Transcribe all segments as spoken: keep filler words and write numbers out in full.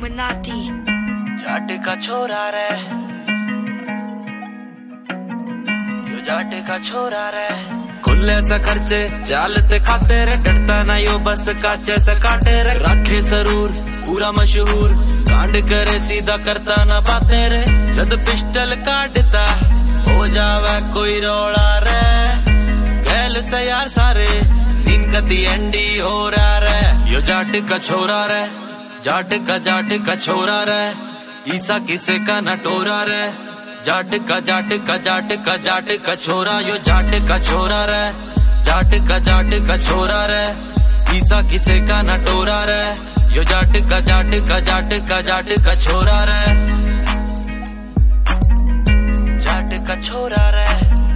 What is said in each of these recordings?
Illuminati. Jat का छोरा रे, यो जाट का छोरा रे। खुले से खर्चे चालते खाते रे, डरता ना यो बस काचे से काटे रे। रखे जरूर पूरा मशहूर, कांड करे सीधा करता ना बातें रे। जद पिस्टल काटता हो जावे कोई रोड़ा रे। गैल से यार सारे सीन कती एंडी हो रहा रे। यो जाट का छोरा रे, जाट का जाट का छोरा रे। ईसा किसे का नटोरा रे। जाट का जाट का जाट का जाट का छोरा, यो जाट का छोरा रे। जाट का जाट का छोरा रे। ईसा किसे का नटोरा रे। यो जाट का जाट का जाट का जाट का छोरा रे। जाट का छोरा रे,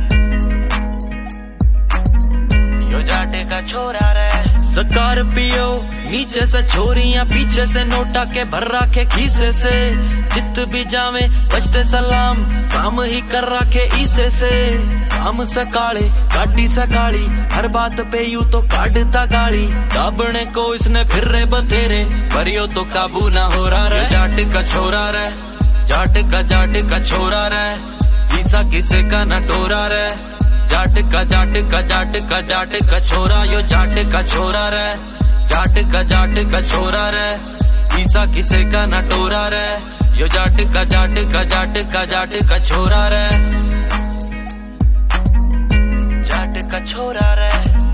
यो जाट का छोरा रे। स्कॉर्पियो नीचे से छोरियां, पीछे से नोटा के भर रखे खीसे से। जित भी जावे बचते सलाम, काम ही कर रखे इसे से। काम सकाले गाड़ी सकाली, हर बात पे यू तो काटता गाड़ी। काबने को इसने फिर रे बतेरे, पर यो तो काबू ना हो रहा रे। जाट का छोरा रे, जाट का जाट का छोरा रे। ईसा किसे का नटोरा रे। जाट का जाट का जाट का जाट का छोरा, यो जाट का छोरा रे। जाट का जाट का छोरा रे। ईसा किसे का नटोरा रे। यो जाट का जाट का जाट का जाट का छोरा रे। जाट का छोरा रे,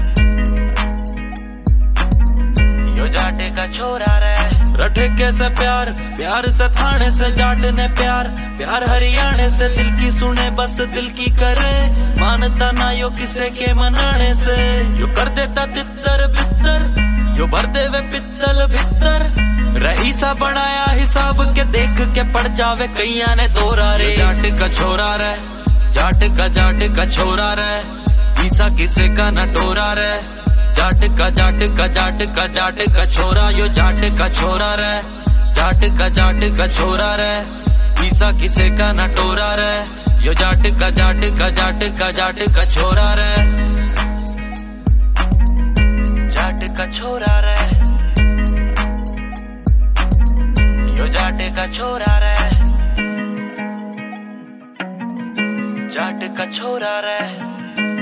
यो जाट का छोरा रे। रटे कैसे प्यार, प्यार से थाने से जाट ने प्यार। प्यार हरियाणे से दिल की सुने, बस दिल की करे। मानता ना यो किसे के मनाने से। यो कर देता तितर बितर, यो भर देवे पित्तल भीतर। रईसा बनाया हिसाब के, देख के पड़ जावे कैया ने दोरा रे। जाट का छोरा रे, जाट का जाट का छोरा रे। ईसा किसे का नटोरा रे। जाट का जाट का जाट का जाट का छोरा, यो जाट का छोरा रे। जाट का जाट का छोरा रे। ईसा किसे का नटोरा रे। यो जाट का जाट का जाट का जाट का छोरा रे। जाट का छोरा रे, यो जाट का छोरा रे। जाट का छोरा रे,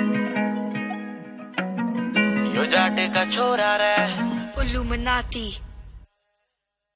यो जाट का छोरा रे। Illuminati.